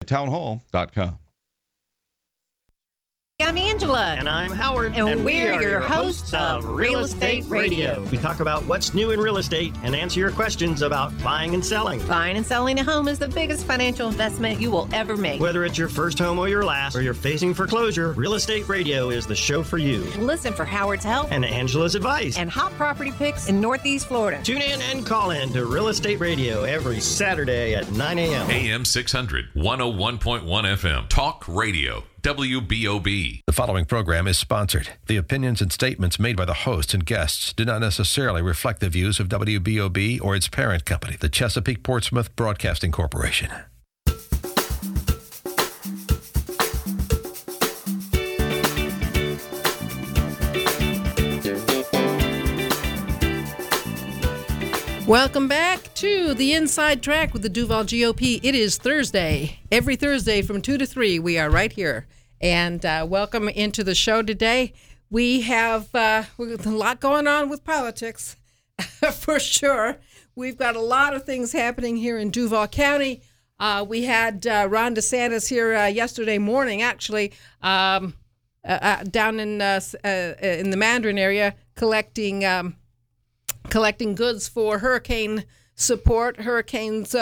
townhall.com. I'm Angela. And I'm Howard. And we're your hosts of Real Estate Radio. We talk about what's new in real estate and answer your questions about buying and selling. Buying and selling a home is the biggest financial investment you will ever make. Whether it's your first home or your last, or you're facing foreclosure, Real Estate Radio is the show for you. Listen for Howard's help And Angela's advice. and hot property picks in Northeast Florida. Tune in and call in to Real Estate Radio every Saturday at 9 a.m. AM 600, 101.1 FM. Talk Radio. WBOB. The following program is sponsored. The opinions and statements made by the hosts and guests do not necessarily reflect the views of WBOB or its parent company, the Chesapeake Portsmouth Broadcasting Corporation. Welcome back to the Inside Track with the Duval GOP. It is Thursday. Every Thursday from 2 to 3, we are right here. And welcome into the show today. We have a lot going on with politics, for sure. We've got a lot of things happening here in Duval County. We had Ron DeSantis here yesterday morning, actually, down in the Mandarin area, collecting goods for hurricane support, hurricanes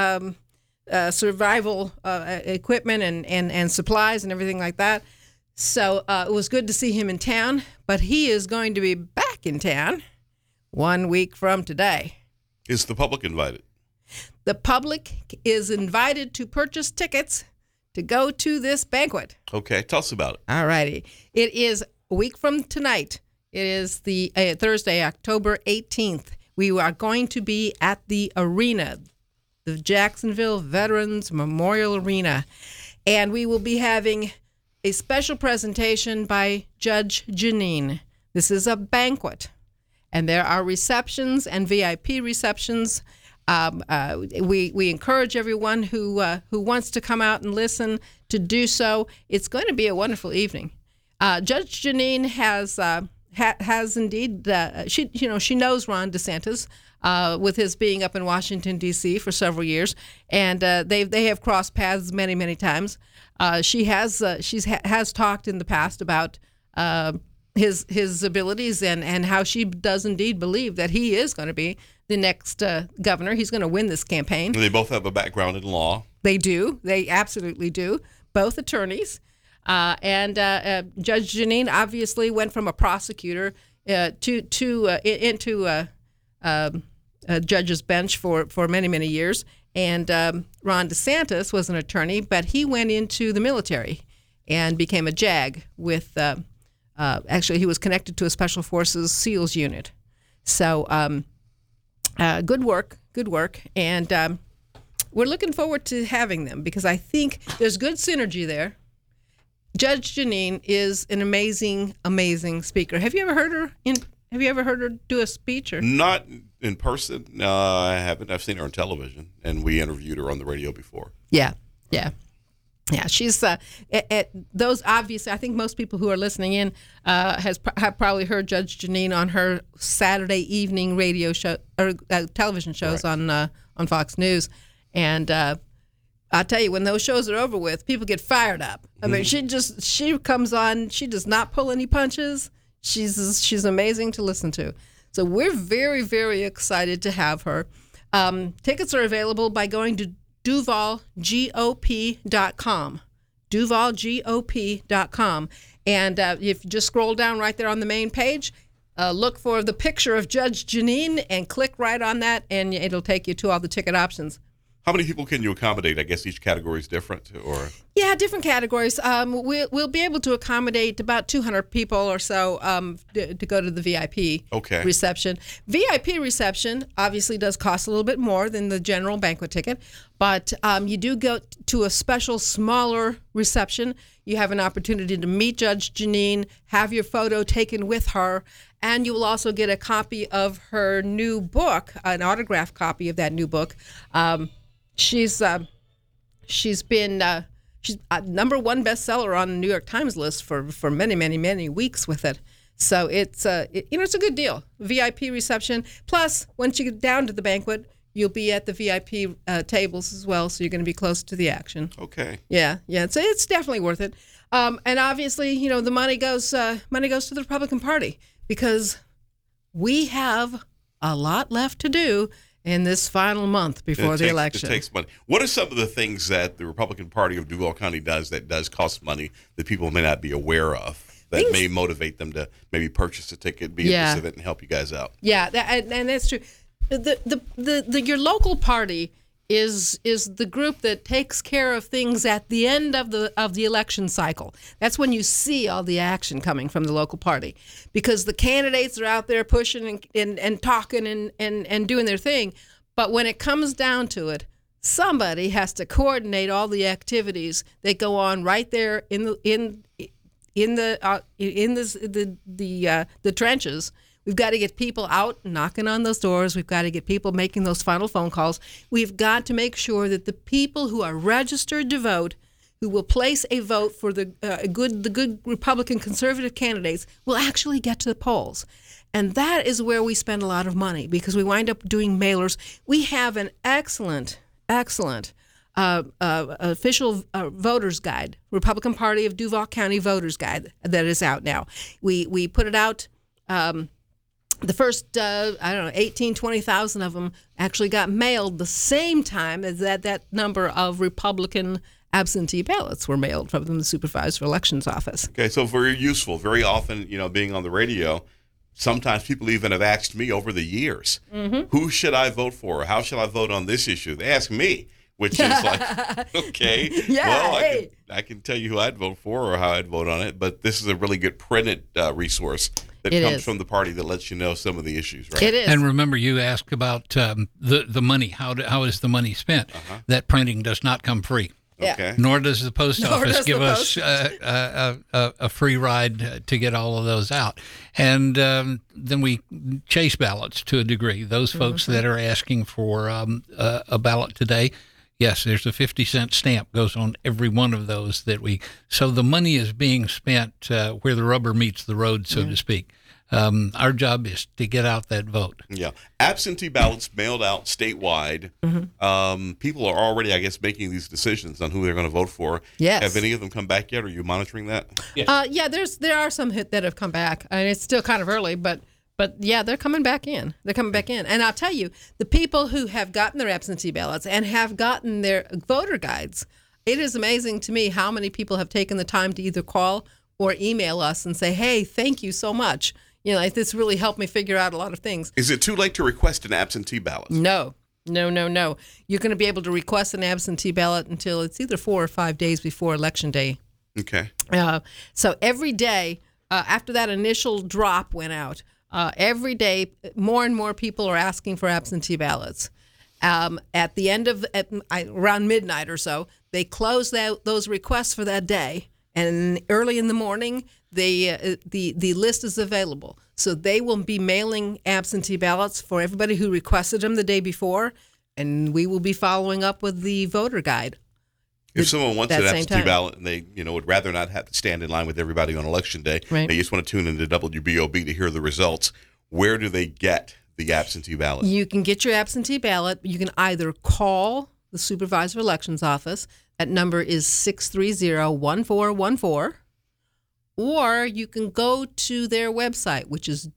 survival equipment and supplies and everything like that. So it was good to see him in town, but he is going to be back in town 1 week from today. Is the public invited? The public is invited to purchase tickets to go to this banquet. Okay, tell us about it. All righty. It is a week from tonight. It is the Thursday, October 18th. We are going to be at the arena, the Jacksonville Veterans Memorial Arena, and we will be having a special presentation by Judge Jeanine. This is a banquet, and there are receptions and VIP receptions. We encourage everyone who wants to come out and listen to do so. It's going to be a wonderful evening. Judge Jeanine has indeed, she knows Ron DeSantis with his being up in Washington, D.C. for several years, and they have crossed paths many times. She has talked in the past about his abilities and how she does indeed believe that he is going to be the next governor. He's going to win this campaign. And they both have a background in law. They do. They absolutely do. Both attorneys. And Judge Jeanine obviously went from a prosecutor into a judge's bench for many years. And Ron DeSantis was an attorney, but he went into the military and became a JAG with, actually he was connected to a Special Forces SEALs unit. So good work. And we're looking forward to having them because I think there's good synergy there. Judge Jeanine is an amazing speaker. Have you ever heard her do a speech? Or? Not in person. No, I haven't. I've seen her on television, and we interviewed her on the radio before. Yeah. She's those obviously. I think most people who are listening in have probably heard Judge Jeanine on her Saturday evening radio show or television shows on Fox News, and. I'll tell you, when those shows are over with, people get fired up. I mean, she comes on. She does not pull any punches. She's amazing to listen to. So we're very excited to have her. Tickets are available by going to DuvalGOP.com. DuvalGOP.com. And if you just scroll down right there on the main page, look for the picture of Judge Jeanine and click right on that, and it'll take you to all the ticket options. How many people can you accommodate? I guess each category is different, or? Yeah, different categories. We'll be able to accommodate about 200 people or so to go to the VIP reception. VIP reception obviously does cost a little bit more than the general banquet ticket, but you do go to a special, smaller reception. You have an opportunity to meet Judge Jeanine, have your photo taken with her, and you will also get a copy of her new book, an autographed copy of that new book. She's been she's a number one bestseller on the New York Times list for many weeks with it. So it's a good deal. VIP reception. Plus, once you get down to the banquet, You'll be at the VIP tables as well, so you're going to be close to the action. Okay. Yeah. So it's definitely worth it. And obviously, the money goes to the Republican Party because we have a lot left to do in this final month before the election. It takes money. What are some of the things that the Republican Party of Duval County does that does cost money that people may not be aware of? That may motivate them to maybe purchase a ticket, be at this event, and help you guys out. Yeah, and that's true. Your local party is the group that takes care of things at the end of the election cycle. That's when you see all the action coming from the local party, because the candidates are out there pushing and talking and doing their thing. But when it comes down to it, somebody has to coordinate all the activities that go on right there in the trenches. We've got to get people out knocking on those doors. We've got to get people making those final phone calls. We've got to make sure that the people who are registered to vote, who will place a vote for the good Republican conservative candidates, will actually get to the polls. And that is where we spend a lot of money, because we wind up doing mailers. We have an excellent official voters guide, Republican Party of Duval County voters guide, that is out now. We put it out. The first, 20,000 of them actually got mailed the same time as that number of Republican absentee ballots were mailed from the Supervisor Elections Office. Okay, so very useful. Very often, being on the radio, sometimes people even have asked me over the years, who should I vote for? How should I vote on this issue? They ask me, which is like, okay, I can tell you who I'd vote for or how I'd vote on it, but this is a really good printed resource that comes from the party that lets you know some of the issues, right? It is. And remember, you asked about the money. How is the money spent? That printing does not come free. Okay. Nor does the post office give us a free ride to get all of those out. And then we chase ballots to a degree. Those folks that are asking for a ballot today, yes, there's a 50-cent stamp goes on every one of those so the money is being spent where the rubber meets the road, so to speak. Our job is to get out that vote. Yeah. Absentee ballots mailed out statewide. People are already, I guess, making these decisions on who they're going to vote for. Yes. Have any of them come back yet? Are you monitoring that? Yes. There are some that have come back. I mean, it's still kind of early, but yeah, they're coming back in. And I'll tell you, the people who have gotten their absentee ballots and have gotten their voter guides, it is amazing to me how many people have taken the time to either call or email us and say, hey, thank you so much. This really helped me figure out a lot of things. Is it too late to request an absentee ballot? No. You're going to be able to request an absentee ballot until it's either 4 or 5 days before Election Day. Okay. So every day, after that initial drop went out, every day, more and more people are asking for absentee ballots. At the end of around midnight or so, they close those requests for that day, and early in the morning, the list is available. So they will be mailing absentee ballots for everybody who requested them the day before, and we will be following up with the voter guide. If someone wants an absentee ballot and they, would rather not have to stand in line with everybody on Election Day, they just want to tune into WBOB to hear the results, where do they get the absentee ballot? You can get your absentee ballot. You can either call the Supervisor Elections Office. That number is 630-1414. Or you can go to their website, which is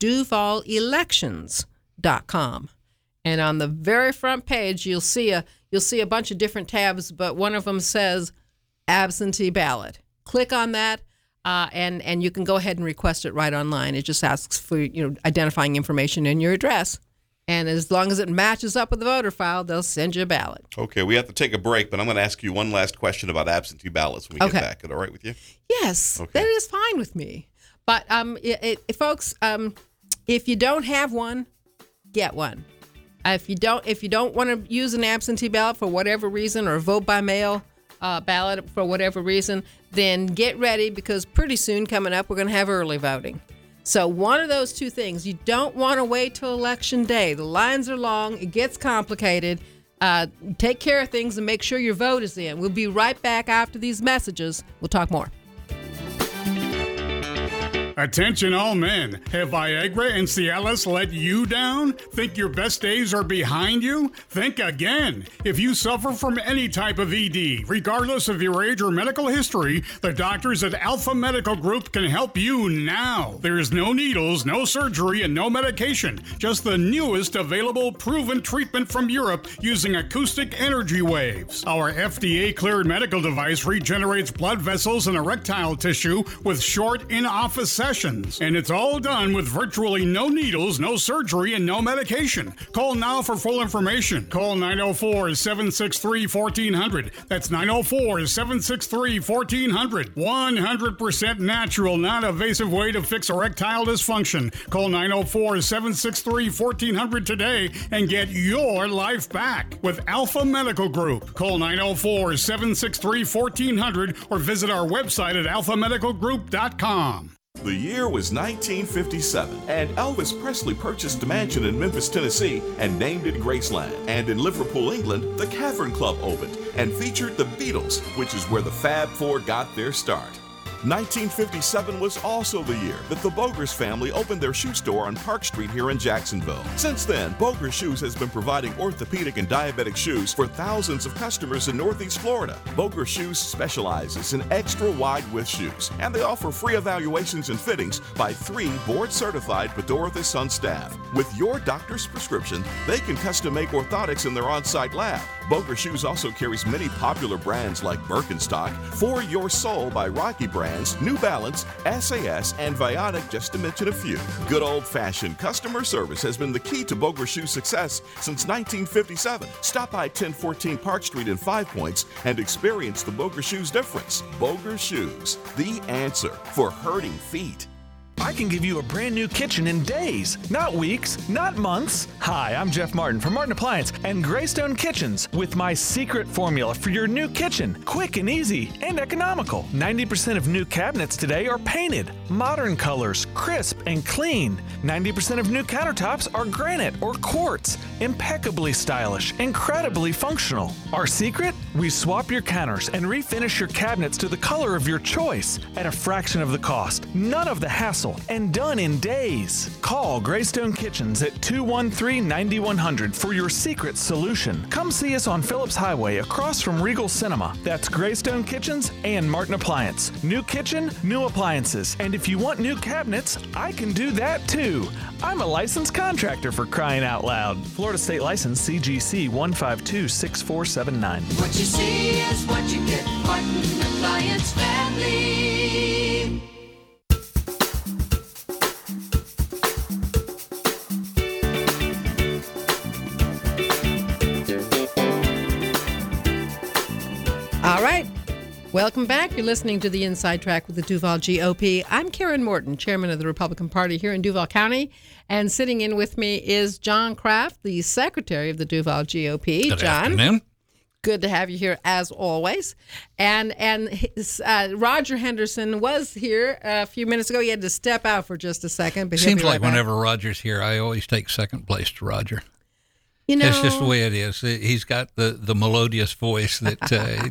DuvalElections.com. And on the very front page, you'll see a bunch of different tabs, but one of them says absentee ballot. Click on that, and you can go ahead and request it right online. It just asks for identifying information and your address. And as long as it matches up with the voter file, they'll send you a ballot. Okay, we have to take a break, but I'm going to ask you one last question about absentee ballots when we get back. Is that all right with you? Yes, that is fine with me. But folks, if you don't have one, get one. If you don't want to use an absentee ballot for whatever reason, or a vote by mail ballot for whatever reason, then get ready, because pretty soon coming up, we're going to have early voting. So one of those two things, you don't want to wait till Election Day. The lines are long. It gets complicated. Take care of things and make sure your vote is in. We'll be right back after these messages. We'll talk more. Attention all men. Have Viagra and Cialis let you down? Think your best days are behind you? Think again. If you suffer from any type of ED, regardless of your age or medical history, the doctors at Alpha Medical Group can help you now. There is no needles, no surgery, and no medication. Just the newest available proven treatment from Europe using acoustic energy waves. Our FDA-cleared medical device regenerates blood vessels and erectile tissue with short in-office sessions. And it's all done with virtually no needles, no surgery, and no medication. Call now for full information. Call 904-763-1400. That's 904-763-1400. 100% natural, non-invasive way to fix erectile dysfunction. Call 904-763-1400 today and get your life back with Alpha Medical Group. Call 904-763-1400 or visit our website at alphamedicalgroup.com. The year was 1957, and Elvis Presley purchased a mansion in Memphis, Tennessee, and named it Graceland. And in Liverpool, England, the Cavern Club opened and featured the Beatles, which is where the Fab Four got their start. 1957 was also the year that the Boger's family opened their shoe store on Park Street here in Jacksonville. Since then, Boger's Shoes has been providing orthopedic and diabetic shoes for thousands of customers in Northeast Florida. Boger's Shoes specializes in extra wide width shoes, and they offer free evaluations and fittings by 3 board-certified Bedorthus Sun staff. With your doctor's prescription, they can custom make orthotics in their on-site lab. Boger's Shoes also carries many popular brands like Birkenstock, For Your Soul by Rocky Brands, New Balance, SAS, and Vionic, just to mention a few. Good old-fashioned customer service has been the key to Boger's Shoes' success since 1957. Stop by 1014 Park Street in 5 Points and experience the Boger's Shoes difference. Boger's Shoes, the answer for hurting feet. I can give you a brand new kitchen in days, not weeks, not months. Hi, I'm Jeff Martin from Martin Appliance and Greystone Kitchens with my secret formula for your new kitchen. Quick and easy and economical. 90% of new cabinets today are painted, modern colors, crisp and clean. 90% of new countertops are granite or quartz, impeccably stylish, incredibly functional. Our secret? We swap your counters and refinish your cabinets to the color of your choice at a fraction of the cost. None of the hassle. And done in days. Call Greystone Kitchens at 213-9100 for your secret solution. Come see us on Phillips Highway across from Regal Cinema. That's Greystone Kitchens and Martin Appliance. New kitchen, new appliances. And if you want new cabinets, I can do that too. I'm a licensed contractor, for crying out loud. Florida State License CGC 1526479. What you see is what you get. Martin Appliance Family. All right. Welcome back. You're listening to the Inside Track with the Duval GOP. I'm Karen Morton, chairman of the Republican Party here in Duval County. And sitting in with me is John Kraft, the secretary of the Duval GOP. Good John, afternoon. Good to have you here as always. And Roger Henderson was here a few minutes ago. He had to step out for just a second. But Seems like whenever Roger's here, I always take second place to Roger. You know, it's just the way it is. He's got the melodious voice that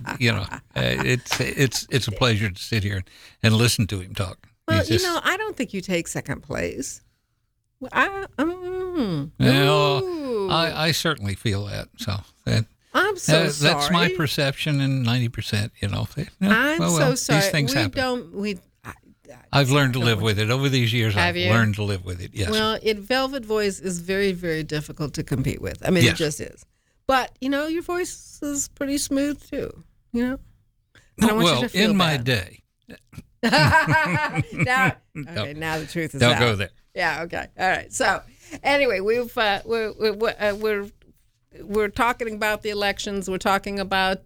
it's a pleasure to sit here and listen to him talk. Well, I don't think you take second place. I certainly feel that. So I'm so sorry. That's my perception, and 90%. I'm so sorry. These things happen. I've learned to live with it over these years. I've learned to live with it. Yes. Well, Velvet Voice is very, very difficult to compete with. I mean, It just is. But your voice is pretty smooth too. I don't want you to feel in bad. my day. Now the truth is out. Don't go there. Yeah. Okay. All right. So, anyway, we're talking about the elections. We're talking about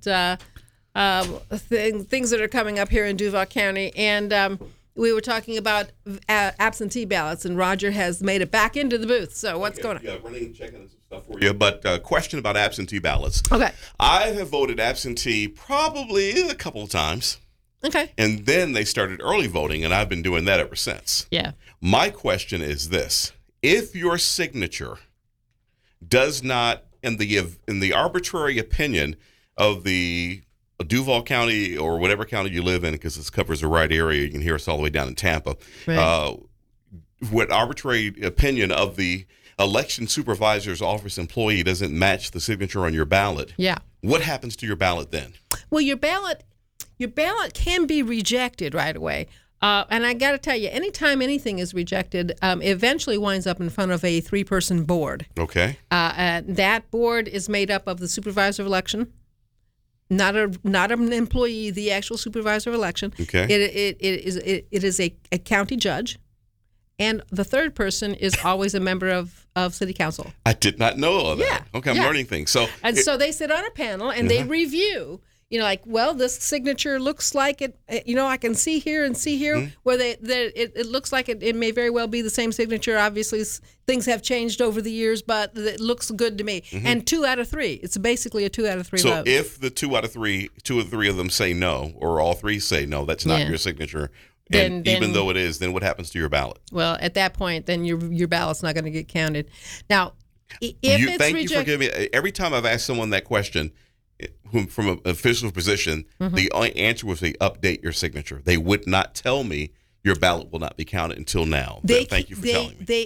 things that are coming up here in Duval County, and we were talking about absentee ballots, and Roger has made it back into the booth. So what's going on? Yeah, running, checking some stuff for you. But question about absentee ballots. Okay. I have voted absentee probably a couple of times. Okay. And then they started early voting, and I've been doing that ever since. Yeah. My question is this. If your signature does not, in the arbitrary opinion of the Duval County or whatever county you live in, because this covers the right area. You can hear us all the way down in Tampa. Right. What arbitrary opinion of the election supervisor's office employee doesn't match the signature on your ballot. Yeah. What happens to your ballot then? Well, your ballot can be rejected right away. And I got to tell you, anytime anything is rejected, it eventually winds up in front of a 3-person board. Okay. That board is made up of the supervisor of election, not an employee, the actual supervisor of election. Okay. It is a county judge, and the third person is always a member of city council. I did not know all that. Yeah. Okay, I'm learning things. So they sit on a panel and they review. Like, well, this signature looks like it. I can see here and see here where it looks like it may very well be the same signature. Obviously, things have changed over the years, but it looks good to me. And 2 out of 3. It's basically a 2 out of 3 so vote. if the 2 out of 3 of them say no, or all 3 say no, that's not your signature. And Then even though it is, then what happens to your ballot? Well, at that point, then your ballot's not going to get counted. Now, if Thank you for giving me. Every time I've asked someone that question, from an official position, the answer was they update your signature. They would not tell me your ballot will not be counted until now. Thank you for telling me.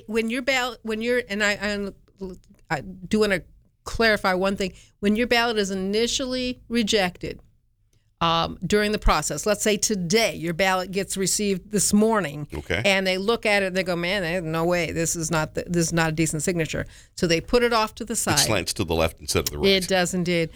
I do want to clarify one thing. When your ballot is initially rejected during the process, let's say today your ballot gets received this morning, and they look at it and they go, "Man, there's no way this is not a decent signature." So they put it off to the side. It slants to the left instead of the right. It does indeed.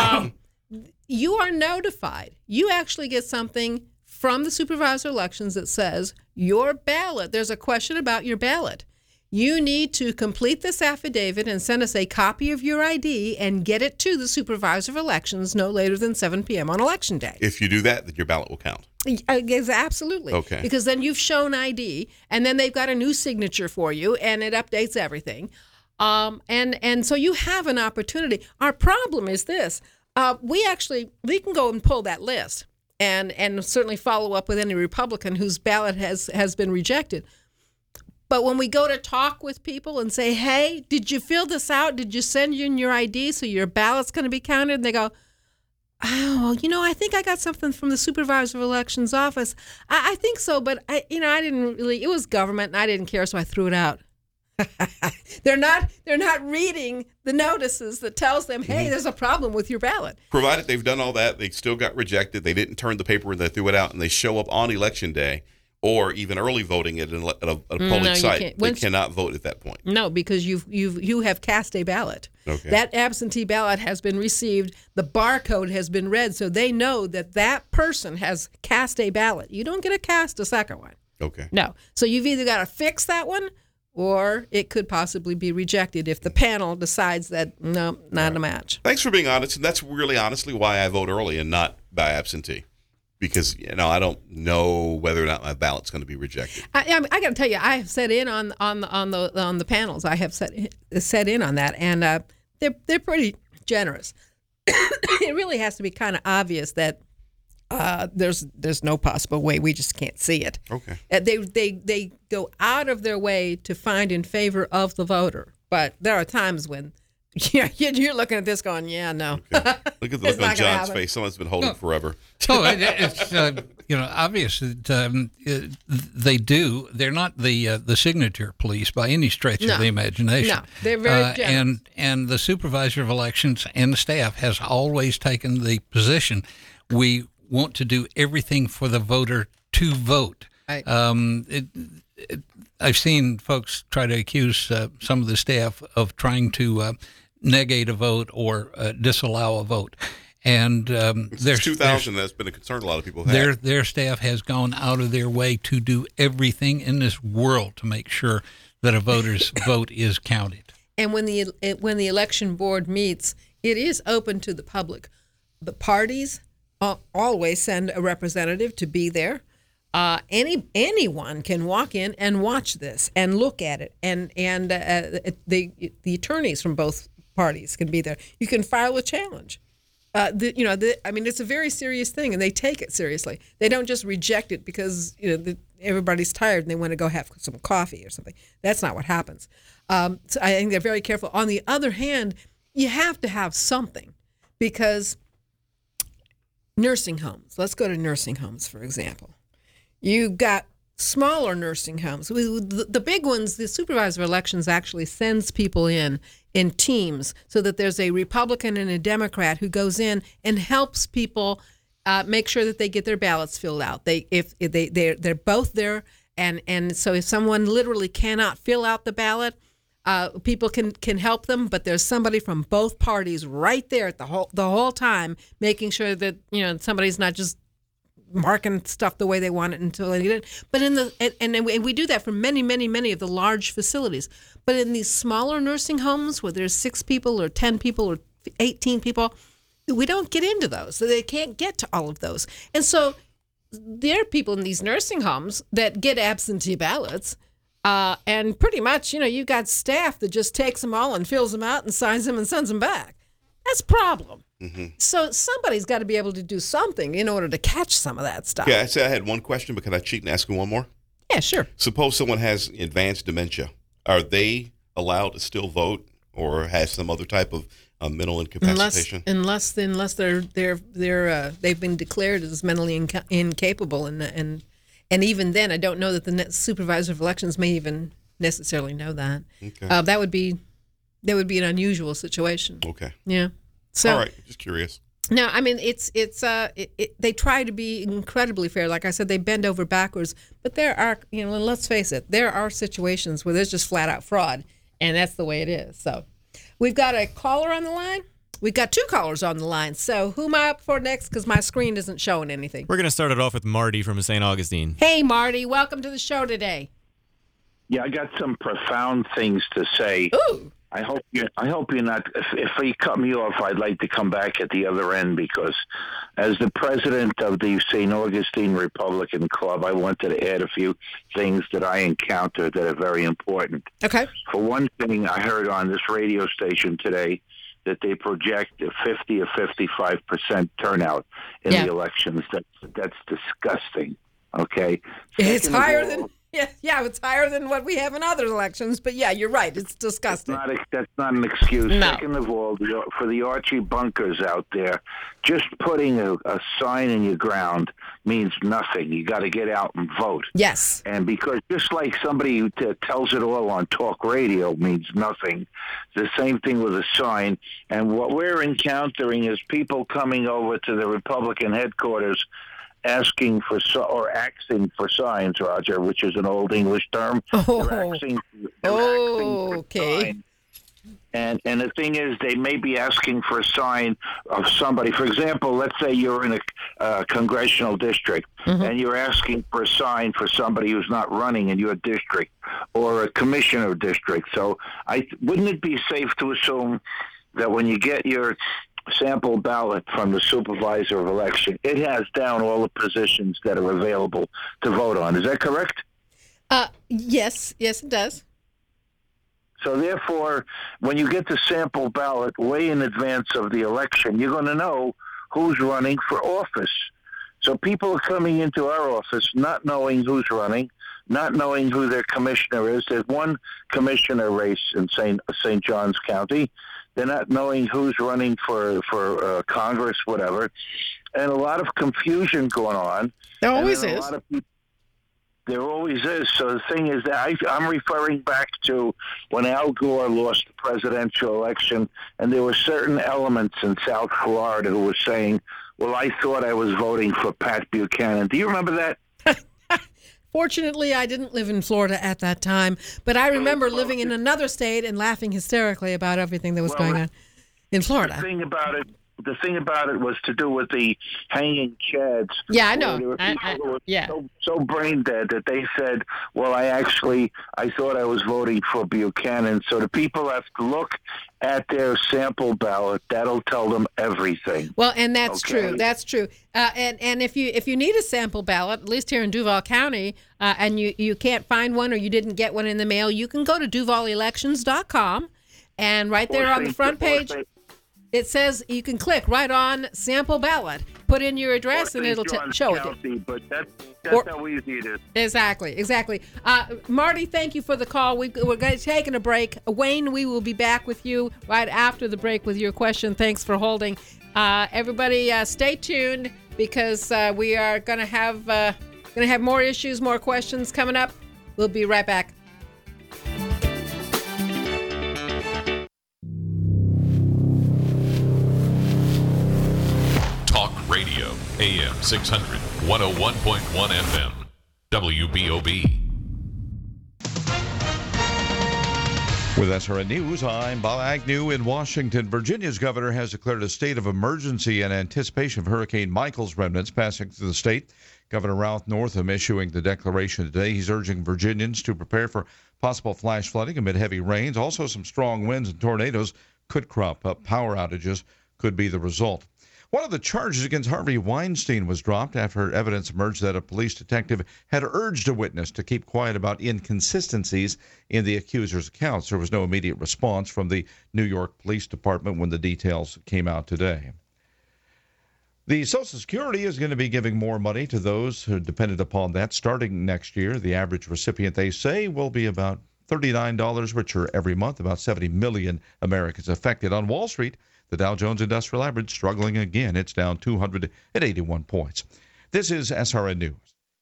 You are notified. You actually get something from the supervisor of elections that says your ballot. There's a question about your ballot. You need to complete this affidavit and send us a copy of your ID and get it to the supervisor of elections no later than 7 p.m. on election day. If you do that, then your ballot will count. Absolutely. Okay. Because then you've shown ID, and then they've got a new signature for you, and it updates everything. And so you have an opportunity. Our problem is this. We can go and pull that list and certainly follow up with any Republican whose ballot has been rejected. But when we go to talk with people and say, "Hey, did you fill this out? Did you send in your ID so your ballot's going to be counted?" And they go, "Oh, I think I got something from the supervisor of elections office. I think so, but I didn't really. It was government, and I didn't care, so I threw it out." They're not reading the notices that tells them, "Hey, there's a problem with your ballot." Provided they've done all that, they still got rejected. They didn't turn the paper and they threw it out, and they show up on election day. Or even early voting at a polling site, they cannot vote at that point. No, because you have cast a ballot. Okay. That absentee ballot has been received. The barcode has been read, so they know that person has cast a ballot. You don't get to cast a second one. Okay. No. So you've either got to fix that one, or it could possibly be rejected if the panel decides that no, not a match. Thanks for being honest, and that's really honestly why I vote early and not by absentee. Because I don't know whether or not my ballot's going to be rejected. I got to tell you, I have set in on the panels. I have set in on that, and they're pretty generous. It really has to be kind of obvious that there's no possible way. We just can't see it. Okay. They go out of their way to find in favor of the voter, but there are times when. Yeah, you're looking at this going, yeah, no. Okay. Look at the look on John's face. Someone's been holding forever. It's obvious that they do. They're not the signature police by any stretch of the imagination. No, they're very generous. And the supervisor of elections and the staff has always taken the position, we want to do everything for the voter to vote. Right. I've seen folks try to accuse some of the staff of trying to negate a vote or disallow a vote. And since 2000, that's been a concern a lot of people have had. Their staff has gone out of their way to do everything in this world to make sure that a voter's vote is counted. And when the election board meets, it is open to the public. The parties always send a representative to be there. Anyone can walk in and watch this and look at it, and the attorneys from both parties can be there. You can file a challenge. It's a very serious thing, and they take it seriously. They don't just reject it because everybody's tired and they want to go have some coffee or something. That's not what happens. So I think they're very careful. On the other hand, you have to have something, because nursing homes. Let's go to nursing homes, for example. You've got smaller nursing homes. The big ones, the supervisor of elections actually sends people in teams so that there's a Republican and a Democrat who goes in and helps people make sure that they get their ballots filled out. They're both there, and so if someone literally cannot fill out the ballot, people can help them, but there's somebody from both parties right there at the whole time, making sure that somebody's not just marking stuff the way they want it until they get it. But and we do that for many, many, many of the large facilities. But in these smaller nursing homes where there's 6 people or 10 people or 18 people, we don't get into those. So they can't get to all of those. And so there are people in these nursing homes that get absentee ballots. And pretty much, you've got staff that just takes them all and fills them out and signs them and sends them back. That's a problem. Mm-hmm. So somebody's got to be able to do something in order to catch some of that stuff. Yeah, I said I had one question, but can I cheat and ask you one more? Yeah, sure. Suppose someone has advanced dementia. Are they allowed to still vote or has some other type of mental incapacitation? Unless they've been declared as mentally incapable, and even then, I don't know that the supervisor of elections may even necessarily know that. Okay. That would be an unusual situation. Okay. Yeah. So, all right. Just curious. No, I mean they try to be incredibly fair. Like I said, they bend over backwards. But there are, let's face it, there are situations where there's just flat out fraud, and that's the way it is. So, we've got a caller on the line. We've got 2 callers on the line. So who am I up for next? Because my screen isn't showing anything. We're going to start it off with Marty from St. Augustine. Hey, Marty. Welcome to the show today. Yeah, I got some profound things to say. Ooh. I hope you're not. If you cut me off, I'd like to come back at the other end, because as the president of the St. Augustine Republican Club, I wanted to add a few things that I encountered that are very important. Okay. For one thing, I heard on this radio station today that they project a 50 or 55% turnout in the elections. That's disgusting. Okay. It's higher than. Yeah, it's higher than what we have in other elections. But yeah, you're right. It's disgusting. That's not an excuse. No. Second of all, for the Archie bunkers out there, just putting a sign in your ground means nothing. You got to get out and vote. Yes. And because just like somebody who tells it all on talk radio means nothing, the same thing with a sign. And what we're encountering is people coming over to the Republican headquarters asking for axing for signs, Roger, which is an old English term. Oh, axing okay. And the thing is, they may be asking for a sign of somebody. For example, let's say you're in a congressional district, and you're asking for a sign for somebody who's not running in your district, or a commissioner district. So wouldn't it be safe to assume that when you get your sample ballot from the supervisor of election, it has down all the positions that are available to vote on? Is that correct? Yes, it does. So therefore, when you get the sample ballot way in advance of the election, you're going to know who's running for office. So people are coming into our office not knowing who's running, not knowing who their commissioner is. There's one commissioner race in St. Johns County. They're not knowing who's running for Congress, whatever, and a lot of confusion going on. There always is. There always is. So the thing is that I'm referring back to when Al Gore lost the presidential election, and there were certain elements in South Florida who were saying, well, I thought I was voting for Pat Buchanan. Do you remember that? Fortunately, I didn't live in Florida at that time, but I remember living in another state and laughing hysterically about everything that was going on in Florida. The thing about it was to do with the hanging chads. Yeah, I know. There were people who were so brain dead that they said, well, I thought I was voting for Buchanan. So the people have to look at their sample ballot. That'll tell them everything. Well, and that's true. That's true. And if you need a sample ballot, at least here in Duval County, and you can't find one or you didn't get one in the mail, you can go to DuvalElections.com, and right there on the front page, it says you can click right on sample ballot, put in your address, and it'll show it. But that's how easy it is. Exactly. Marty, thank you for the call. We're going to take a break. Wayne, we will be back with you right after the break with your question. Thanks for holding. Everybody, stay tuned. because we are going to have more issues, more questions coming up. We'll be right back. Talk Radio, AM 600, 101.1 FM, WBOB. With SRN News, I'm Bob Agnew in Washington. Virginia's governor has declared a state of emergency in anticipation of Hurricane Michael's remnants passing through the state. Governor Ralph Northam issuing the declaration today. He's urging Virginians to prepare for possible flash flooding amid heavy rains. Also, some strong winds and tornadoes could crop up. Power outages could be the result. One of the charges against Harvey Weinstein was dropped after evidence emerged that a police detective had urged a witness to keep quiet about inconsistencies in the accuser's accounts. There was no immediate response from the New York Police Department when the details came out today. The Social Security is going to be giving more money to those who depended upon that starting next year. The average recipient, they say, will be about $39 richer every month, about 70 million Americans affected. On Wall Street, the Dow Jones Industrial Average struggling again. It's down 281 points. This is SRN News.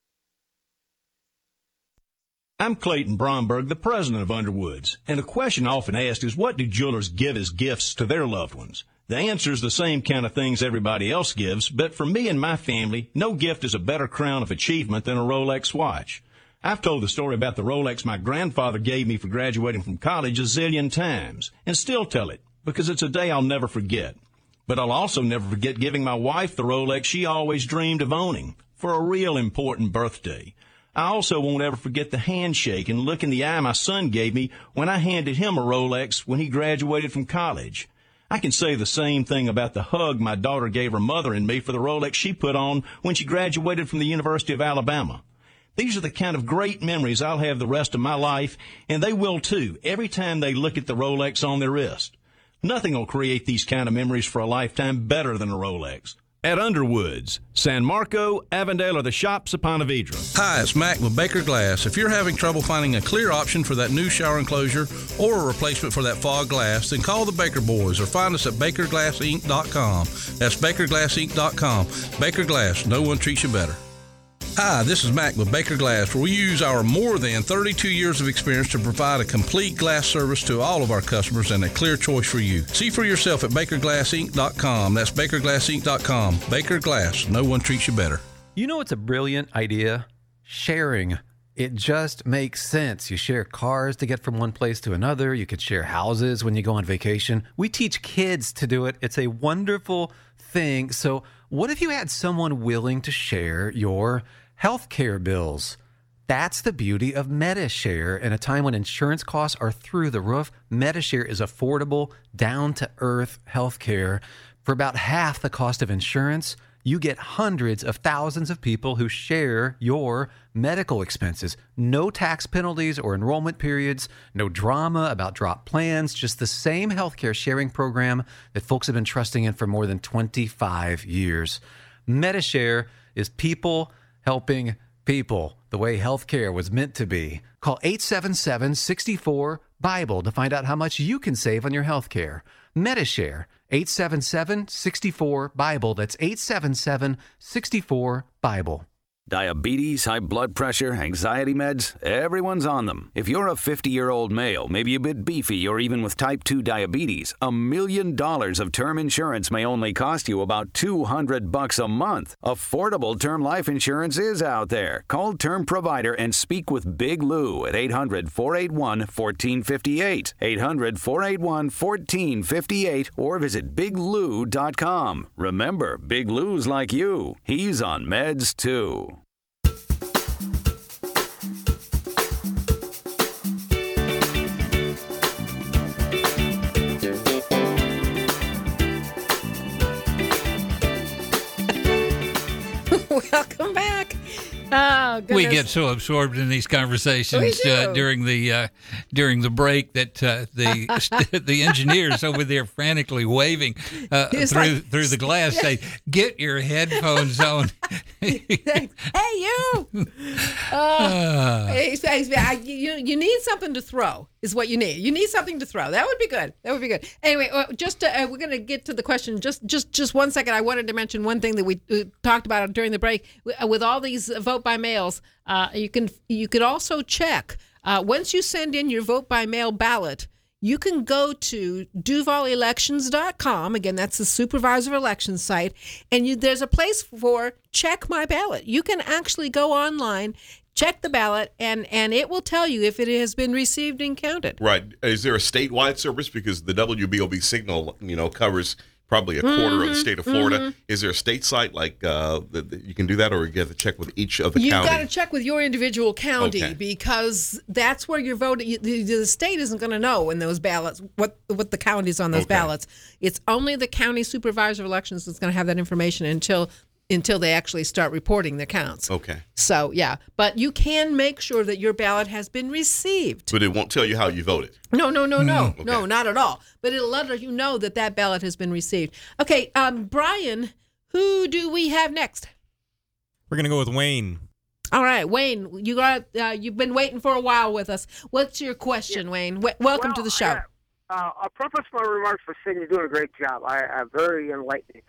I'm Clayton Bromberg, the president of Underwoods, and a question often asked is, what do jewelers give as gifts to their loved ones? The answer is the same kind of things everybody else gives, but for me and my family, no gift is a better crown of achievement than a Rolex watch. I've told the story about the Rolex my grandfather gave me for graduating from college a zillion times, and still tell it, because it's a day I'll never forget. But I'll also never forget giving my wife the Rolex she always dreamed of owning for a real important birthday. I also won't ever forget the handshake and look in the eye my son gave me when I handed him a Rolex when he graduated from college. I can say the same thing about the hug my daughter gave her mother and me for the Rolex she put on when she graduated from the University of Alabama. These are the kind of great memories I'll have the rest of my life, and they will too, every time they look at the Rolex on their wrist. Nothing will create these kind of memories for a lifetime better than a Rolex. At Underwoods, San Marco, Avondale, or the shops of Ponte Vedra. Hi, it's Mac with Baker Glass. If you're having trouble finding a clear option for that new shower enclosure or a replacement for that fog glass, then call the Baker Boys or find us at BakerGlassInc.com. That's BakerGlassInc.com. Baker Glass, no one treats you better. Hi, this is Mac with Baker Glass, where we use our more than 32 years of experience to provide a complete glass service to all of our customers and a clear choice for you. See for yourself at BakerGlassInc.com. That's BakerGlassInc.com. Baker Glass, no one treats you better. You know what's a brilliant idea? Sharing. It just makes sense. You share cars to get from one place to another. You could share houses when you go on vacation. We teach kids to do it. It's a wonderful thing. So what if you had someone willing to share your healthcare bills? That's the beauty of MediShare. In a time when insurance costs are through the roof, MediShare is affordable, down-to-earth healthcare. For about half the cost of insurance, you get hundreds of thousands of people who share your medical expenses. No tax penalties or enrollment periods, no drama about drop plans, just the same healthcare sharing program that folks have been trusting in for more than 25 years. MediShare is people helping people the way healthcare was meant to be. Call 877-64-BIBLE to find out how much you can save on your healthcare. MediShare, 877-64-BIBLE. That's 877-64-BIBLE. Diabetes, high blood pressure, anxiety meds, everyone's on them. If you're a 50-year-old male, maybe a bit beefy, or even with type 2 diabetes, $1 million of term insurance may only cost you about $200 a month. Affordable term life insurance is out there. Call Term Provider and speak with Big Lou at 800-481-1458. 800-481-1458 or visit biglou.com. Remember, Big Lou's like you. He's on meds too. Welcome back. Oh, goodness. We get so absorbed in these conversations during the break that the engineers over there frantically waving through the glass say, "Get your headphones on." Hey, you! You need something to throw. Is what you need. You need something to throw. That would be good. Anyway, we're going to get to the question. Just 1 second. I wanted to mention one thing that we talked about during the break. With all these vote by mails, you could also check once you send in your vote by mail ballot. You can go to DuvalElections.com. Again, that's the supervisor elections site, and there's a place for check my ballot. You can actually go online, check the ballot, and it will tell you if it has been received and counted. Right. Is there a statewide service? Because the WBOB signal, covers probably a quarter of the state of Florida. Is there a state site like you can do that, or you have to check with each of the counties? You've got to check with your individual county because that's where you're voting. The state isn't going to know in those ballots what the counties on those ballots. It's only the county supervisor of elections that's going to have that information until they actually start reporting their counts. Okay. So, yeah. But you can make sure that your ballot has been received. But it won't tell you how you voted. No. Okay. No, not at all. But it'll let you know that ballot has been received. Okay, Brian, who do we have next? We're going to go with Wayne. All right, Wayne, you've been waiting for a while with us. What's your question, Wayne? Welcome to the show. I'll preface my remarks by saying you're doing a great job. I'm very enlightening.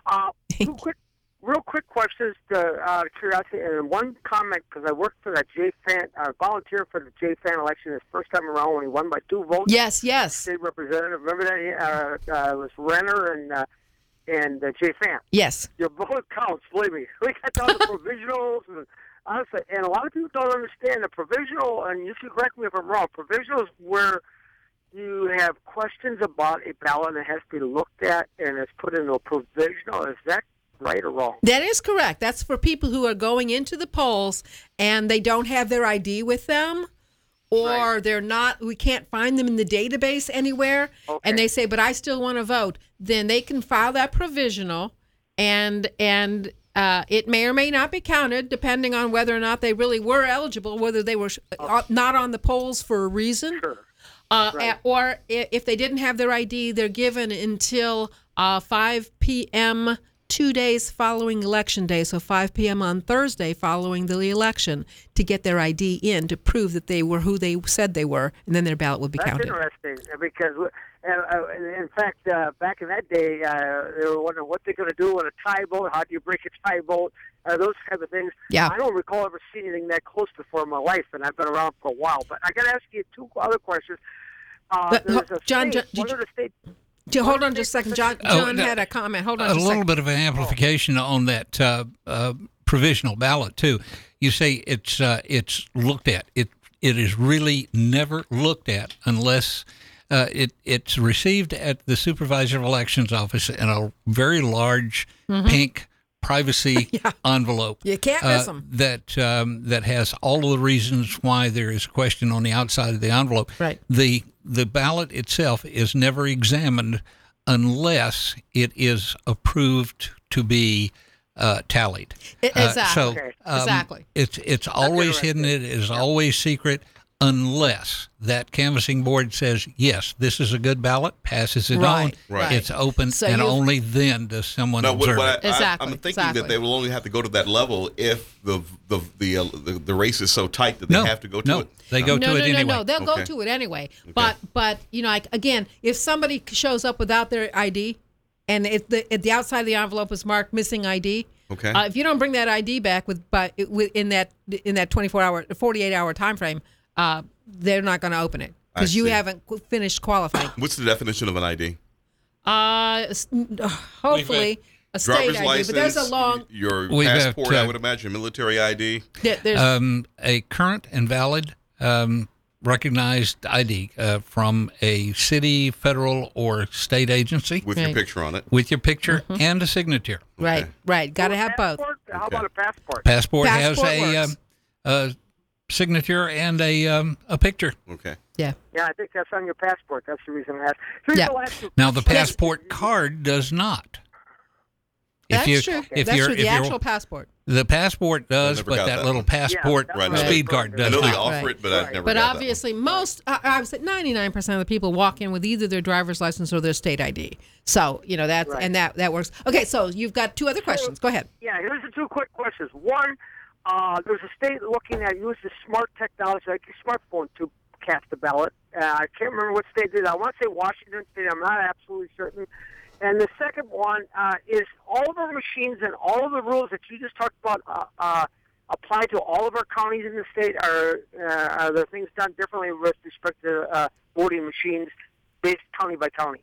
Real quick questions out of curiosity, and one comment, because I worked for that volunteer for the J-Fan election this first time around when he won by 2 votes. Yes. State representative. Remember that? It was Renner and J-Fan. Yes. Your vote counts, believe me. We got down to provisionals, and honestly, and a lot of people don't understand the provisional, and you can correct me if I'm wrong, provisional is where you have questions about a ballot that has to be looked at, and it's put into a provisional. Is that right or wrong? That is correct. That's for people who are going into the polls and they don't have their ID with them, or they're not. We can't find them in the database anywhere, and they say, "But I still want to vote." Then they can file that provisional, and it may or may not be counted depending on whether or not they really were eligible, whether they were not on the polls for a reason. Sure. Or if they didn't have their ID, they're given until 5 p.m. 2 days following Election Day, so 5 p.m. on Thursday following the election, to get their ID in to prove that they were who they said they were, and then their ballot would be counted. That's interesting, because in fact, back in that day, they were wondering what they're going to do with a tie vote. How do you break a tie vote? Those type of things. Yeah. I don't recall ever seeing anything that close before in my life, and I've been around for a while. But I got to ask you 2 other questions. John, hold on just a second. John had a comment. Hold on just a second. A little bit of an amplification on that provisional ballot, too. You say it's looked at. It is really never looked at unless it's received at the Supervisor of Elections office in a very large pink privacy envelope. You can't miss them. That has all of the reasons why there is a question on the outside of the envelope. Right. The ballot itself is never examined unless it is approved to be tallied. Exactly. Exactly. It's always hidden. It is always secret unless that canvassing board says, yes, this is a good ballot, passes it on, it's open, so and only then does someone observe it. I'm thinking that they will only have to go to that level if the race is so tight that they have to go to it. They go to it anyway. No, they'll go to it anyway. Okay. But again, if somebody shows up without their ID, and if the outside of the envelope is marked missing ID, if you don't bring that ID back in that 48-hour time frame, they're not going to open it because you haven't finished qualifying. What's the definition of an ID? Hopefully a state driver's ID, license, but there's a long. Your passport, I would imagine, military ID. There's a current and valid recognized ID from a city, federal, or state agency with your picture on it. With your picture and a signature. Right. Got to have both. How about a passport? Passport has a signature and a picture. Okay. Yeah, I think that's on your passport. That's the reason I asked. Now, the passport card does not. That's true. That's true. The actual passport. The passport does, but that little passport speed card does. I know they not. offer it, but I've never. But got obviously, I would say 99% of the people walk in with either their driver's license or their state ID. So that's and that works. Okay, so you've got two other questions. Go ahead. Yeah, here's the two quick questions. One, there's a state looking at using smart technology like your smartphone to cast a ballot. I can't remember what state did. I want to say Washington State. I'm not absolutely certain. And the second one is all of our machines and all of the rules that you just talked about apply to all of our counties in the state? Are there things done differently with respect to voting machines based county by county?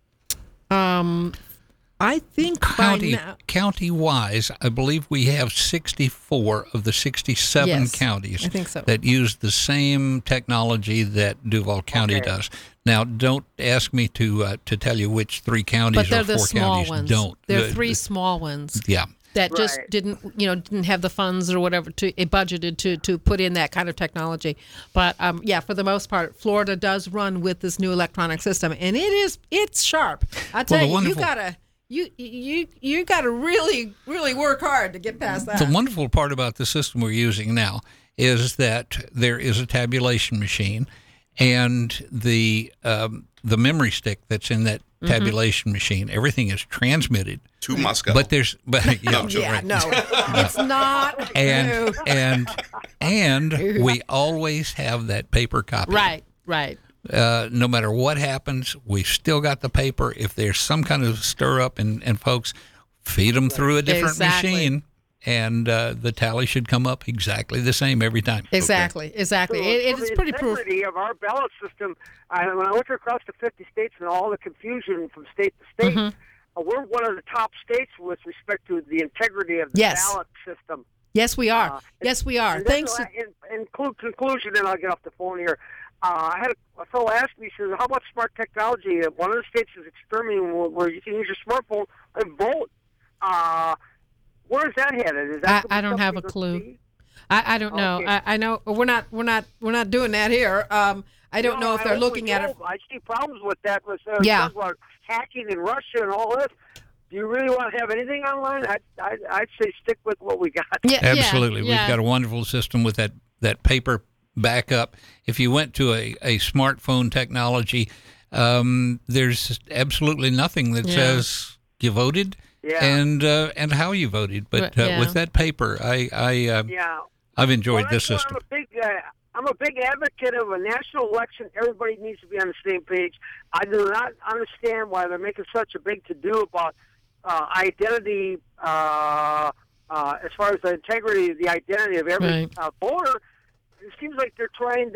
I think county-wise, I believe we have 64 of the 67 counties that use the same technology that Duval County does. Now, don't ask me to tell you which 3 counties or 4 counties don't. There are 3 small ones. Yeah. That just didn't have the funds or whatever budgeted to put in that kind of technology. But for the most part, Florida does run with this new electronic system, and it's sharp. I tell you gotta really, really work hard to get past that. The wonderful part about the system we're using now is that there is a tabulation machine, and the memory stick that's in that tabulation machine, everything is transmitted to Moscow. But it's not. And we always have that paper copy. Right. No matter what happens, we've still got the paper. If there's some kind of stir up and folks, feed them through a different machine, and the tally should come up exactly the same every time. Exactly. So, it's pretty proof. The integrity of our ballot system, when I look across the 50 states and all the confusion from state to state, we're one of the top states with respect to the integrity of the ballot system. Yes, we are. Thanks. In conclusion, then I'll get off the phone here. I had a fellow ask me, he says, how about smart technology? One of the states is experimenting where you can use your smartphone and vote. Where is that headed? Is that I don't have a clue. I don't know. I know we're not doing that here. I don't know if they're looking at it. I see problems with that. With hacking in Russia and all this. Do you really want to have anything online? I'd say stick with what we got. Absolutely. We've got a wonderful system with that paper backup. If you went to a smartphone technology, there's absolutely nothing that says you voted and how you voted. But with that paper, I've enjoyed this system. I'm a big advocate of a national election. Everybody needs to be on the same page. I do not understand why they're making such a big to-do about identity as far as the integrity of the identity of every voter. It seems like they're trying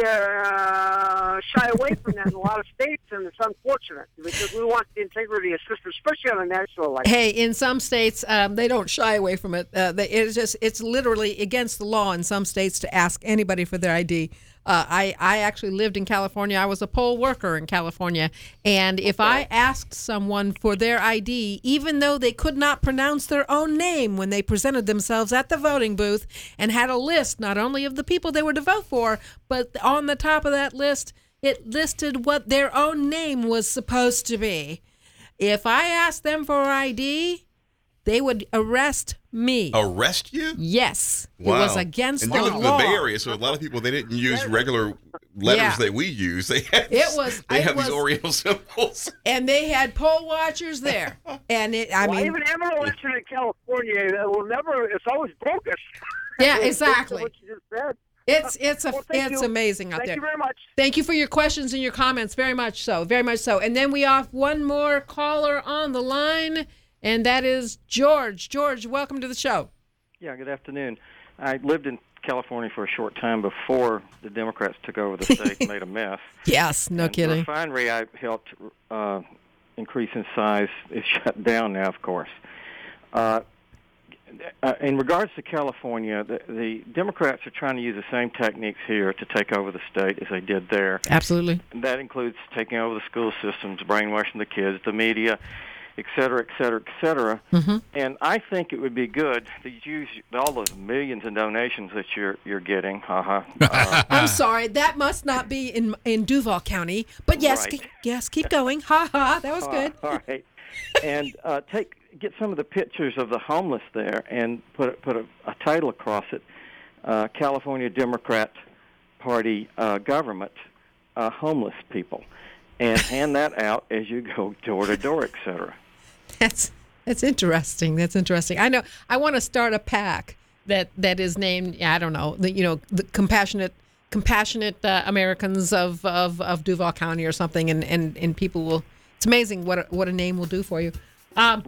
to shy away from that in a lot of states, and it's unfortunate because we want the integrity of system, especially on a national election. Hey, in some states, they don't shy away from it. It's literally against the law in some states to ask anybody for their ID. I actually lived in California. I was a poll worker in California. And if I asked someone for their ID, even though they could not pronounce their own name when they presented themselves at the voting booth and had a list not only of the people they were to vote for, but on the top of that list, it listed what their own name was supposed to be. If I asked them for ID, they would arrest me. Arrest you? Yes. Wow. It was against the law. And you live in the Bay Area, so a lot of people, they didn't use regular letters that we use. They have these Oriental symbols. And they had poll watchers there. And even have an election in California, it's always bogus. Yeah, exactly. What you just said. It's amazing out there. Thank you very much. Thank you for your questions and your comments. Very much so. Very much so. And then we have one more caller on the line. And that is George. George, welcome to the show. Yeah, good afternoon. I lived in California for a short time before the Democrats took over the state and made a mess. Yes, no kidding. The refinery I helped increase in size is shut down now, of course. In regards to California, the Democrats are trying to use the same techniques here to take over the state as they did there. Absolutely. And that includes taking over the school systems, brainwashing the kids, the media, et cetera, et cetera, et cetera. Mm-hmm. And I think it would be good to use all those millions in donations that you're getting. I'm sorry, that must not be in Duval County. But yes, right. Yes, keep going. Ha ha, that was good. All right. And get some of the pictures of the homeless there and put a title across it, California Democrat Party government, homeless people, and hand that out as you go door to door, etc. That's interesting. That's interesting. I know. I want to start a PAC that is named, I don't know, the compassionate Americans of Duval County or something, and people will. It's amazing what a name will do for you. But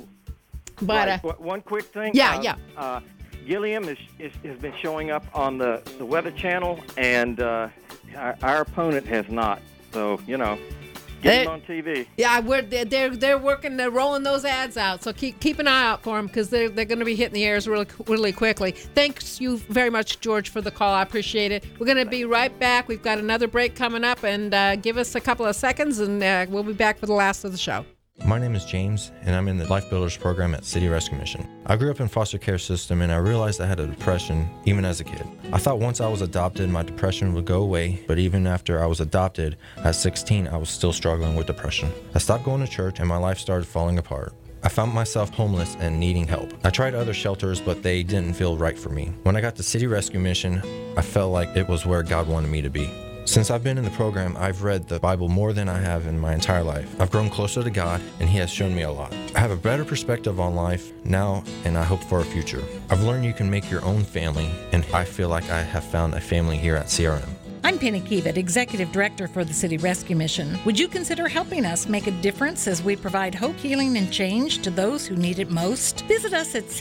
one quick thing. Yeah. Gilliam has been showing up on the Weather Channel, and our opponent has not. So get him on TV. Yeah, they're working. They're rolling those ads out. So keep an eye out for them because they're going to be hitting the airs really quickly. Thanks you very much, George, for the call. I appreciate it. We're going to be right back. We've got another break coming up, and give us a couple of seconds, and we'll be back for the last of the show. My name is James, and I'm in the Life Builders program at City Rescue Mission. I grew up in foster care system, and I realized I had a depression even as a kid. I thought once I was adopted, my depression would go away, but even after I was adopted at 16, I was still struggling with depression. I stopped going to church, and my life started falling apart. I found myself homeless and needing help. I tried other shelters, but they didn't feel right for me. When I got to City Rescue Mission, I felt like it was where God wanted me to be. Since I've been in the program, I've read the Bible more than I have in my entire life. I've grown closer to God, and He has shown me a lot. I have a better perspective on life now, and I hope for a future. I've learned you can make your own family, and I feel like I have found a family here at CRM. I'm Penny Kiewit, Executive Director for the City Rescue Mission. Would you consider helping us make a difference as we provide hope, healing, and change to those who need it most? Visit us at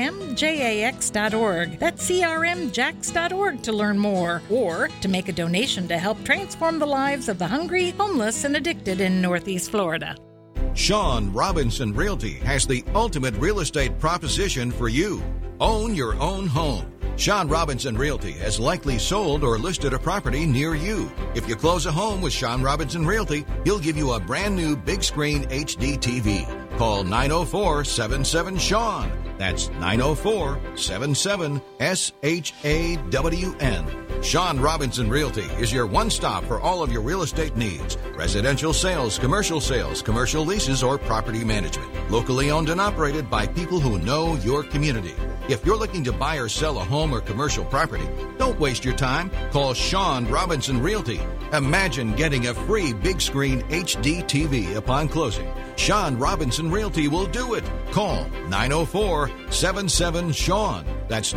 crmjax.org. That's crmjax.org to learn more, or to make a donation to help transform the lives of the hungry, homeless, and addicted in Northeast Florida. Sean Robinson Realty has the ultimate real estate proposition for you. Own your own home. Sean Robinson Realty has likely sold or listed a property near you. If you close a home with Sean Robinson Realty, he'll give you a brand new big screen HD TV. Call 904-77-SEAN. That's 904-77-SHAWN. Sean Robinson Realty is your one-stop for all of your real estate needs. Residential sales, commercial leases, or property management. Locally owned and operated by people who know your community. If you're looking to buy or sell a home or commercial property, don't waste your time. Call Sean Robinson Realty. Imagine getting a free big screen HD TV upon closing. Sean Robinson Realty will do it. Call 904-77-SEAN. That's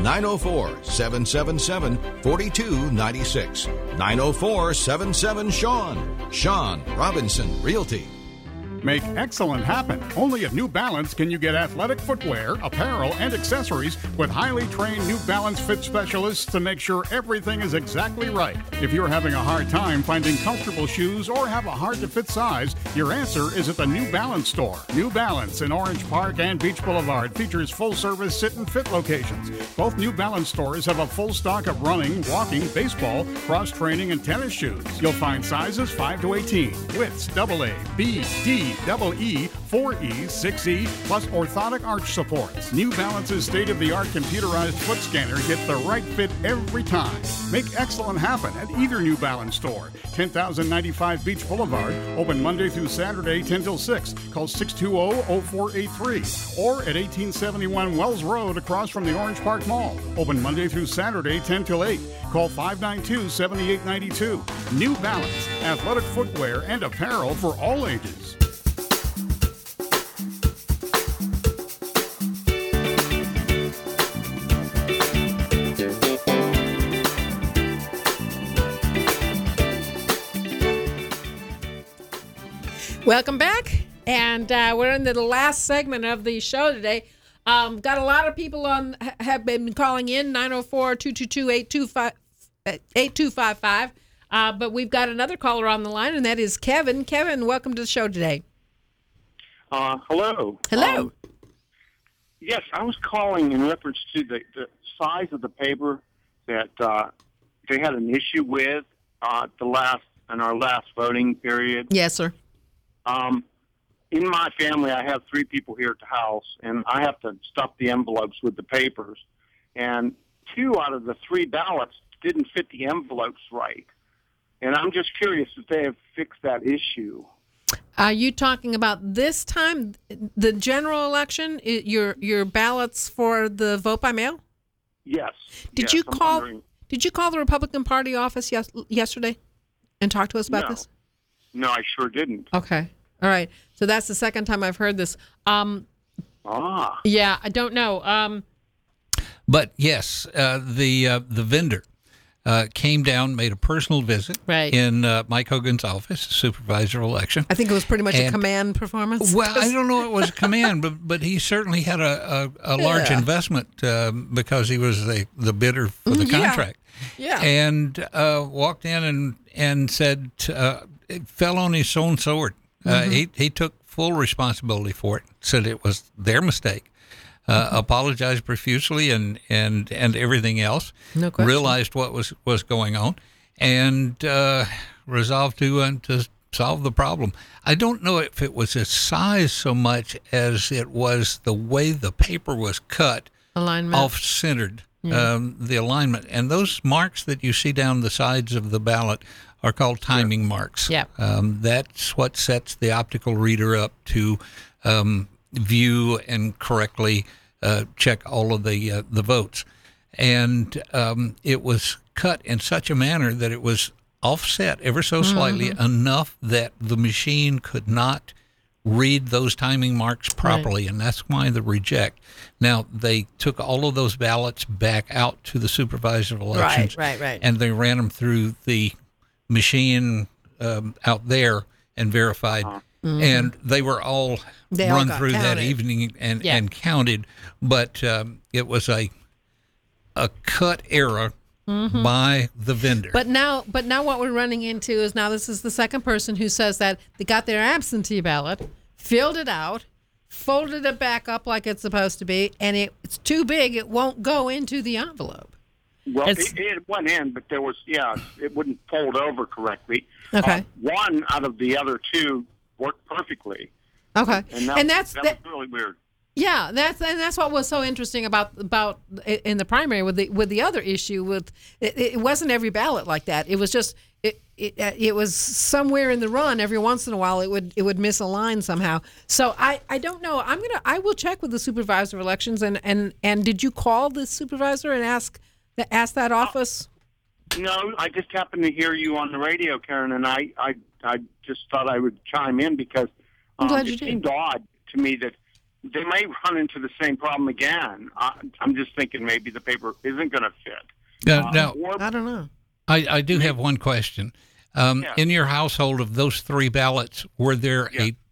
904-777-4296. 904-77-SEAN. Sean Robinson Realty. Make excellent happen. Only at New Balance can you get athletic footwear, apparel, and accessories with highly trained New Balance fit specialists to make sure everything is exactly right. If you're having a hard time finding comfortable shoes or have a hard-to-fit size, your answer is at the New Balance store. New Balance in Orange Park and Beach Boulevard features full-service sit and fit locations. Both New Balance stores have a full stock of running, walking, baseball, cross-training, and tennis shoes. You'll find sizes 5 to 18, widths AA, B, D, EE, 4E, 6E, plus orthotic arch supports. New Balance's state-of-the-art computerized foot scanner gets the right fit every time. Make excellent happen at either New Balance store. 10,095 Beach Boulevard, open Monday through Saturday, 10 till 6. Call 620-0483. Or at 1871 Wells Road across from the Orange Park Mall, open Monday through Saturday, 10 till 8. Call 592-7892. New Balance, athletic footwear and apparel for all ages. Welcome back, and we're into the last segment of the show today. Got a lot of people have been calling in 904-222-8255, but we've got another caller on the line, and that is Kevin. Kevin, welcome to the show today. Hello. Hello. Yes, I was calling in reference to the size of the paper that they had an issue with in our last voting period. Yes, sir. In my family, I have 3 people here at the house, and I have to stuff the envelopes with the papers. And 2 out of the 3 ballots didn't fit the envelopes right. And I'm just curious if they have fixed that issue. Are you talking about this time, the general election, your ballots for the vote by mail? Yes. Did Yes, you I'm call? wondering- Did you call the Republican Party office yesterday and talk to us about this? No, I sure didn't. Okay. All right. So that's the second time I've heard this. Yeah, I don't know. But yes, the vendor came down, made a personal visit in Mike Hogan's office, supervisor of election. I think it was pretty much a command performance. Well, I don't know if it was a command, but he certainly had a large investment because he was the bidder for the contract. Yeah. And walked in and said it fell on his own sword. He took full responsibility for it, said it was their mistake. Apologized profusely and everything else. No question. Realized what was going on, and resolved to solve the problem. I don't know if it was its size so much as it was the way the paper was cut, alignment, off-centered, the alignment, and those marks that you see down the sides of the ballot are called timing marks. Yeah. That's what sets the optical reader up to view and correctly check all of the votes. And it was cut in such a manner that it was offset ever so slightly enough that the machine could not read those timing marks properly, and that's why the reject. Now, they took all of those ballots back out to the supervisor of elections, right. and they ran them through the machine out there and verified. And they were all run through that evening and counted, but it was a cut error by the vendor. But now what we're running into is now this is the second person who says that they got their absentee ballot, filled it out, folded it back up like it's supposed to be, and it's too big. It won't go into the envelope. Well, it went in, but there was, it wouldn't fold over correctly. Okay. One out of the other two worked perfectly. Okay. And that was really weird. Yeah, that's what was so interesting about in the primary with the other issue with it wasn't every ballot like that. It was just it was somewhere in the run every once in a while it would miss a line somehow. So I don't know. I will check with the supervisor of elections and did you call the supervisor and ask that office? No, I just happened to hear you on the radio, Karen, and I just thought I would chime in because I'm glad you it did. seemed odd to me that they may run into the same problem again. I'm just thinking maybe the paper isn't going to fit. Now, I don't know. I do have one question. In your household, of those three ballots, were there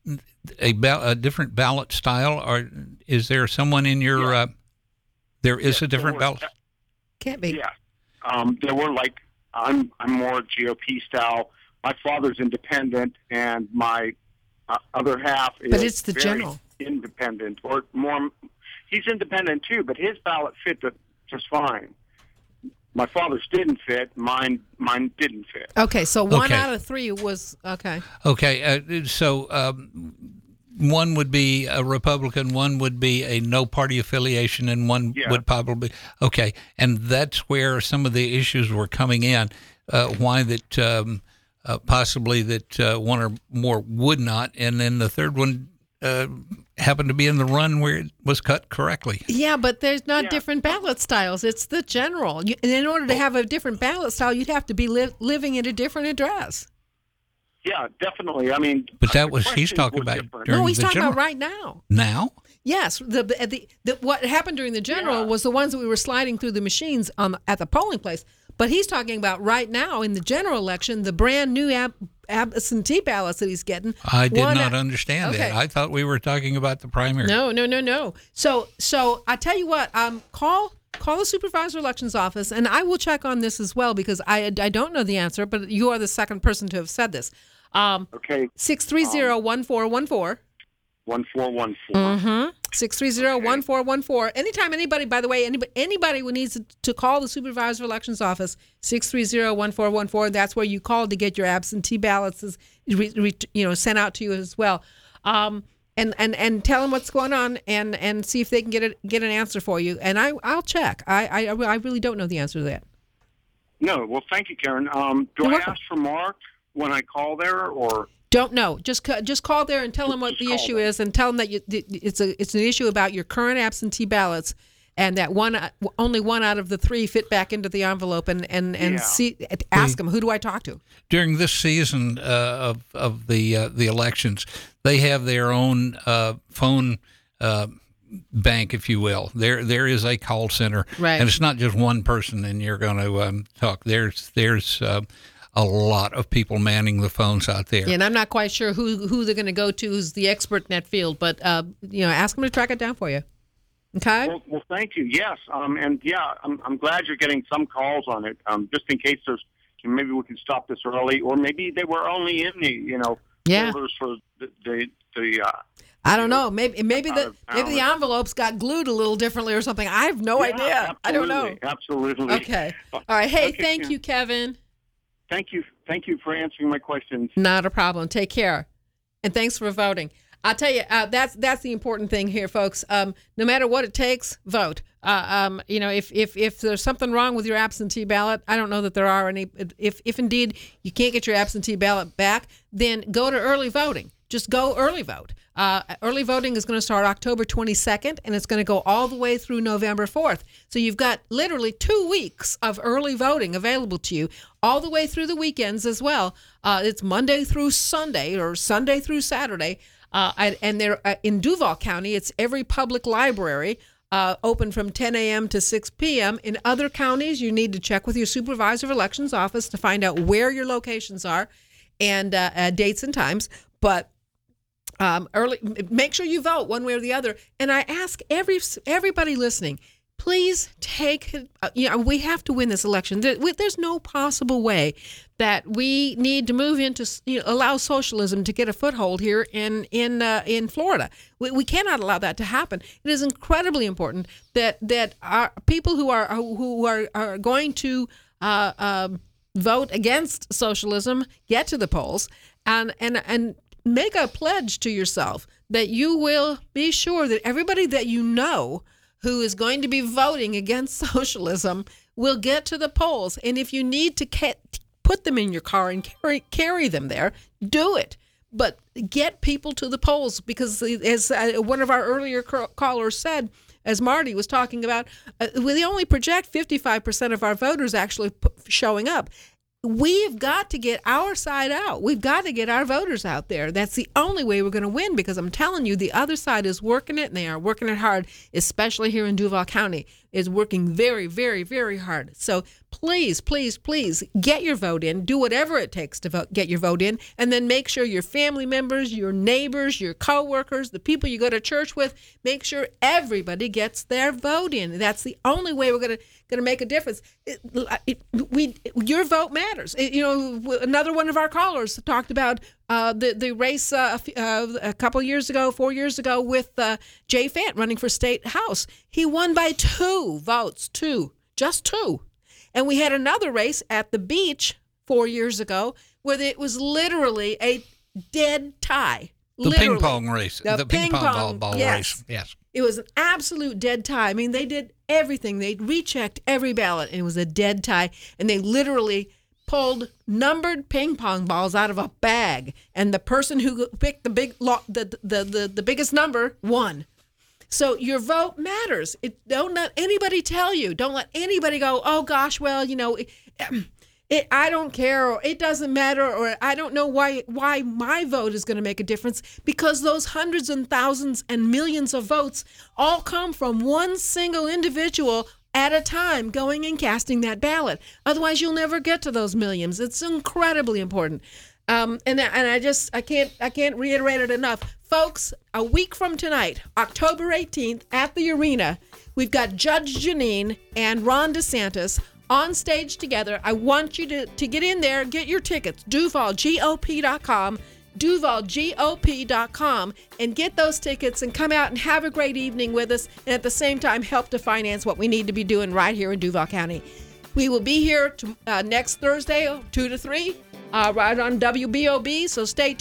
a different ballot style, or is there someone in your? There is a different ballot. Can't be. Yeah, there were I'm more GOP style. My father's independent, and my other half is but it's the very general. Independent, or more. He's independent too, but his ballot fit just fine. My father's didn't fit. Mine didn't fit. Okay, so one out of three was okay. Okay, so one would be a Republican, one would be a no party affiliation, and one would probably and that's where some of the issues were coming in. Why that possibly that one or more would not, and then the third one happened to be in the run where it was cut correctly. Yeah, but there's not different ballot styles. It's the general. In order to have a different ballot style, you'd have to be living at a different address. Yeah, definitely. I mean, but that was he's talking about during no, he's the talking general. about right now. Now? Yes, the what happened during the general was the ones that we were sliding through the machines at the polling place. But he's talking about right now in the general election, the brand new absentee ballots that he's getting. I did not understand that. I thought we were talking about the primary. No. So I tell you what, call the supervisor of elections office, and I will check on this as well because I don't know the answer, but you are the second person to have said this. 630-1414. 1414. 630-1414. Anytime anybody, by the way, anybody who needs to call the supervisor of elections office, 630-1414. That's where you call to get your absentee ballots, sent out to you as well. And tell them what's going on and see if they can get an answer for you. And I'll check. I really don't know the answer to that. No, well, thank you, Karen. Do I ask for Mark when I call there, or? Don't know. Just call there and tell them what the issue is, and tell them that it's an issue about your current absentee ballots, and that only one out of the 3 fit back into the envelope, and ask them, who do I talk to? During this season of the elections, they have their own phone bank, if you will. There is a call center, right. And it's not just one person, and you're going to talk. There's a lot of people manning the phones out there. Yeah, and I'm not quite sure who they're going to go to who's the expert in that field, but ask them to track it down for you. Okay. Well, thank you. Yes, and yeah, I'm glad you're getting some calls on it. Just in case maybe we can stop this early, or maybe they were only in the folders for the I don't know. Maybe the envelopes got glued a little differently or something. I have no idea. Absolutely. I don't know. Absolutely. Okay. All right. Hey, thank you, Kevin. Thank you for answering my questions. Not a problem. Take care, and thanks for voting. I'll tell you, that's the important thing here, folks. No matter what it takes, vote. If there's something wrong with your absentee ballot, I don't know that there are any. If indeed you can't get your absentee ballot back, then go to early voting. Just go early vote. Early voting is going to start October 22nd, and it's going to go all the way through November 4th. So you've got literally 2 weeks of early voting available to you, all the way through the weekends as well. It's Monday through Sunday or Sunday through Saturday. And they're in Duval County, it's every public library open from 10 a.m. to 6 p.m. In other counties, you need to check with your supervisor of elections office to find out where your locations are and dates and times. But early, make sure you vote one way or the other. And I ask everybody listening, please take. We have to win this election. There's no possible way that we need to move into allow socialism to get a foothold here in Florida. We cannot allow that to happen. It is incredibly important that our people who are going to vote against socialism get to the polls and make a pledge to yourself that you will be sure that everybody that you know who is going to be voting against socialism will get to the polls. And if you need to put them in your car and carry them there, do it. But get people to the polls, because as one of our earlier callers said, as Marty was talking about, we only project 55% of our voters actually showing up. We've got to get our side out. We've got to get our voters out there. That's the only way we're going to win, because I'm telling you, the other side is working it, and they are working it hard, especially here in Duval County. Is working very, very, very hard. So please, please, please get your vote in. Do whatever it takes to get your vote in, and then make sure your family members, your neighbors, your coworkers, the people you go to church with, make sure everybody gets their vote in. That's the only way we're going to make a difference. Your vote matters. Another one of our callers talked about the race a couple years ago, 4 years ago, with Jay Fant running for state house. He won by 2 votes, just 2. And we had another race at the beach 4 years ago where it was literally a dead tie. The ping pong race. The ping pong ball race. Yes. It was an absolute dead tie. I mean, they did everything. They rechecked every ballot, and it was a dead tie. And they literally pulled numbered ping pong balls out of a bag, and the person who picked the biggest number won. So your vote matters. Don't let anybody tell you. Don't let anybody go, oh gosh, well, I don't care, or it doesn't matter, or I don't know why my vote is going to make a difference, because those hundreds and thousands and millions of votes all come from one single individual at a time going and casting that ballot. Otherwise, you'll never get to those millions. It's incredibly important. And I can't reiterate it enough. Folks, a week from tonight, October 18th, at the arena, we've got Judge Jeanine and Ron DeSantis on stage together. I want you to get in there, get your tickets, DuvalGOP.com, DuvalGOP.com, and get those tickets and come out and have a great evening with us, and at the same time help to finance what we need to be doing right here in Duval County. We will be here next Thursday, 2 to 3, right on WBOB, so stay tuned.